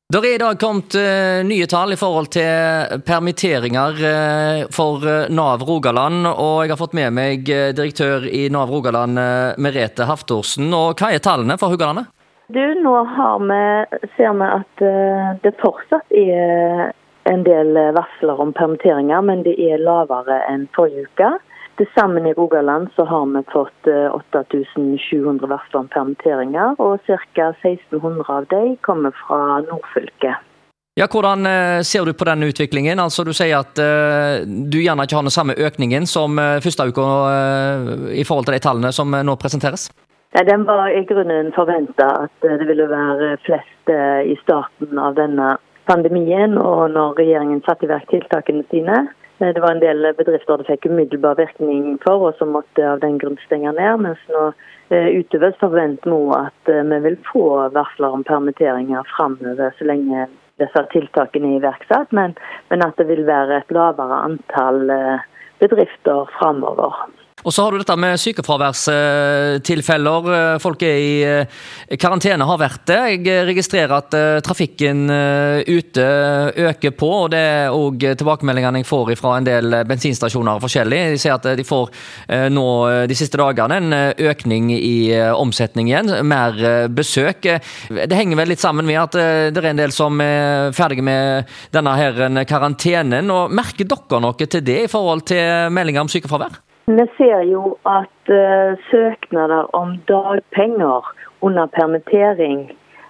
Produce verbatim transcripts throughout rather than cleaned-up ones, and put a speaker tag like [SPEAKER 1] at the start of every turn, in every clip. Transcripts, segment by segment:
[SPEAKER 1] Det er i dag kommet uh, nye tall i forhold til permitteringer uh, for uh, Nav Rogaland, og jeg har fått med meg uh, direktør i Nav Rogaland, uh, Merete Haftorsen. Og hva er tallene for Haugalandet?
[SPEAKER 2] Du, nå har vi, ser vi at uh, det fortsatt er en del varsler om permitteringer, men det er lavere enn forrige uke. Til sammen i Rogaland så har vi fått åtte tusen sju hundre varsler om permitteringer, og ca. seksten hundre av dem kommer fra Nordfylke.
[SPEAKER 1] Ja, hvordan ser du på den utviklingen? Altså, du sier at uh, du gjerne ikke har den samme økningen som uh, første uka uh, i forhold til de tallene som uh, nå presenteres?
[SPEAKER 2] Ja, den var i grunnen forventet at uh, det ville være flest uh, i starten av denne pandemien, og når regjeringen satte i verk tiltakene sine. Det var en del bedrifter det fikk umiddelbar virkning for, og som måtte av den grunn stenge ned, mens nå uh, utover forventer vi at uh, vi vil få varsler om permitteringer fremover så lenge disse tiltakene er iverksatt, men, men at det vil være et lavere antall uh, bedrifter fremover.
[SPEAKER 1] Og så har du dette med sykefraværstilfeller. Folk er i karantene, har vært det. Jeg registrerer at trafikken ute øker på, og det er også tilbakemeldingene jeg får fra en del bensinstasjoner forskjellig. De sier at de får nå de siste dagene en økning i omsetning igjen, mer besøk. Det henger vel litt sammen med at det er en del som er ferdige med denne her karantenen. Og merker dere noe til det i forhold til meldinger om sykefravær?
[SPEAKER 2] Vi ser jo at uh, søknader om dagpenger under permittering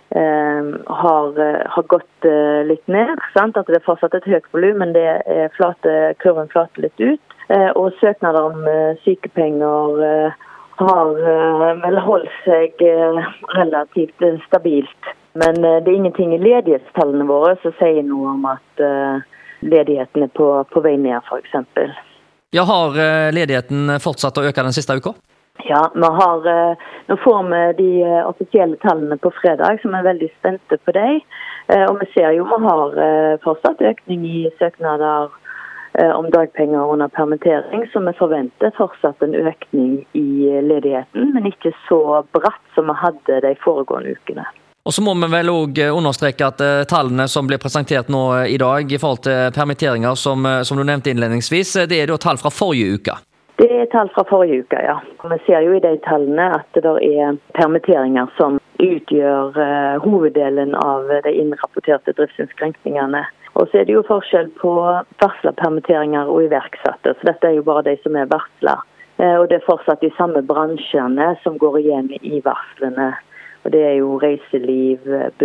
[SPEAKER 2] uh, har, uh, har gått uh, litt ned. Sant? At det er fortsatt et høyt volum, men det er flate, kurven flater litt ut. Uh, og søknader om uh, sykepenger uh, har uh, vel holdt seg uh, relativt uh, stabilt. Men uh, det er ingenting i ledighetstallene våre som sier noe om at uh, ledigheten er på, på vei ned, for eksempel.
[SPEAKER 1] Ja, har ledigheten fortsatt å øke den siste uka?
[SPEAKER 2] Ja, vi har, nå får vi de offisielle tallene på fredag, som er veldig spente på dem. Og vi ser jo vi har fortsatt økning i søknader om dagpenger under permittering, så vi forventer fortsatt en økning i ledigheten, men ikke så bratt som vi hadde de foregående ukene.
[SPEAKER 1] Og så må vi vel også understreke at uh, tallene som blir presentert nå uh, i dag i forhold til permitteringer, som, uh, som du nevnte innledningsvis, det er da tall fra forrige uke.
[SPEAKER 2] Det er tall fra forrige uke, ja. Vi ser jo i de tallene at det er permitteringer som utgjør uh, hoveddelen av de innrapporterte driftsinnskrenkningene. Og så er det jo forskjell på varslerpermitteringer og iverksatte, så dette er jo bare de som er varsler. Uh, og det er fortsatt de samme bransjene som går igjen i varslene. Og det er jo reiseliv,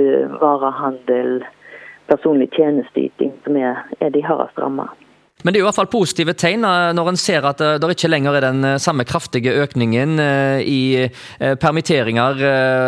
[SPEAKER 2] varehandel, personlig tjenesteyting som er, er de hardest rammet.
[SPEAKER 1] Men det er jo i hvert fall positive tegn når en ser at det ikke lenger er den samme kraftige økningen i permitteringer,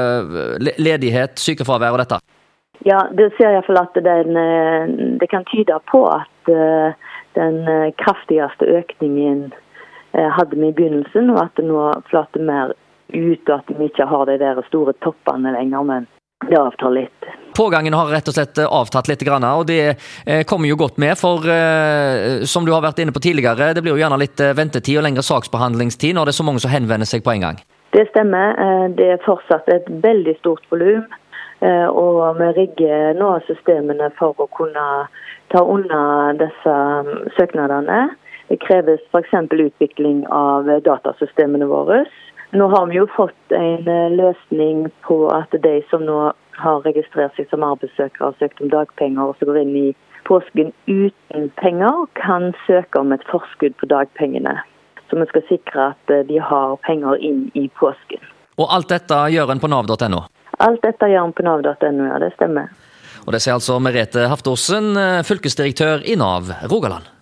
[SPEAKER 1] ledighet, sykefravær og dette.
[SPEAKER 2] Ja, det ser jeg i hvert fall at den, det kan tyde på at den kraftigste økningen hadde vi i begynnelsen, og at det nå flater mer ut, at vi ikke har de der store toppene lenger, men det avtar litt.
[SPEAKER 1] Pågangen har rett og slett avtatt litt, og det kommer jo godt med, for som du har vært inne på tidligere, det blir jo gjerne litt ventetid og lengre saksbehandlingstid når det er så mange som henvender seg på en gang.
[SPEAKER 2] Det stemmer. Det er fortsatt et veldig stort volum, og vi rigger nå systemene for å kunne ta unna disse søknadene. Det kreves for eksempel utvikling av datasystemene våre. Nå har vi jo fått en løsning på at de som nå har registrert seg som arbeidssøkere og søkt om dagpenger og så går inn i påsken uten penger, kan søke om et forskudd på dagpengene. Så vi skal sikre at de har penger inn i påsken.
[SPEAKER 1] Og alt dette gjør en på nav punktum no?
[SPEAKER 2] Alt dette gjør en på nav punktum no, ja, det stemmer.
[SPEAKER 1] Og det sier altså Merete Haftorsen, fylkesdirektør i Nav Rogaland.